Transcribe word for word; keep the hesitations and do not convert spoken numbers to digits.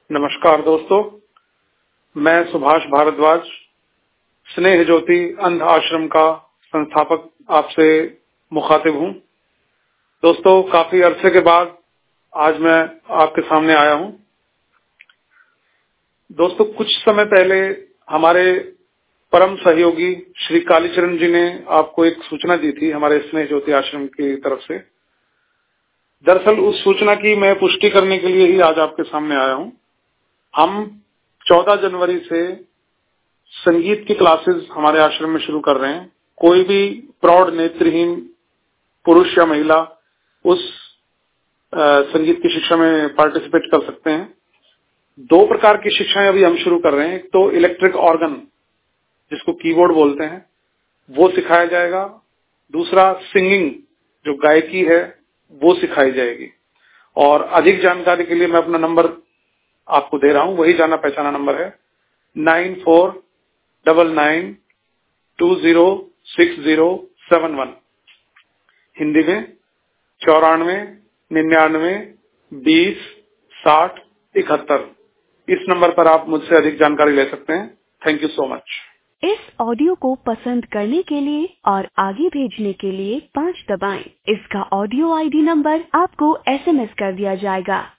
नमस्कार दोस्तों, मैं सुभाष भारद्वाज, स्नेह ज्योति अंध आश्रम का संस्थापक आपसे मुखातिब हूं। दोस्तों, काफी अरसे के बाद आज मैं आपके सामने आया हूं। दोस्तों, कुछ समय पहले हमारे परम सहयोगी श्री कालीचरण जी ने आपको एक सूचना दी थी हमारे स्नेह ज्योति आश्रम की तरफ से। दरअसल उस सूचना की मैं पुष्टि करने के लिए ही आज आपके सामने आया हूं। हम चौदह जनवरी से संगीत की क्लासेस हमारे आश्रम में शुरू कर रहे हैं। कोई भी प्रौढ़ नेत्रहीन पुरुष या महिला उस आ, संगीत की शिक्षा में पार्टिसिपेट कर सकते हैं। दो प्रकार की शिक्षाएं अभी हम शुरू कर रहे हैं। एक तो इलेक्ट्रिक ऑर्गन, जिसको कीबोर्ड बोलते हैं, वो सिखाया जाएगा। दूसरा सिंगिंग, जो गायकी है, वो सिखाई जाएगी। और अधिक जानकारी के लिए मैं अपना नंबर आपको दे रहा हूं, वही जाना पहचाना नंबर है nine four double nine two zero six zero seven one. Hindi में चौरानवे निन्यानवे बीस साठ इकहत्तर। इस नंबर पर आप मुझसे अधिक जानकारी ले सकते हैं। Thank you so much. इस ऑडियो को पसंद करने के लिए और आगे भेजने के लिए पाँच दबाएं। इसका ऑडियो आईडी नंबर आपको एसएमएस कर दिया जाएगा।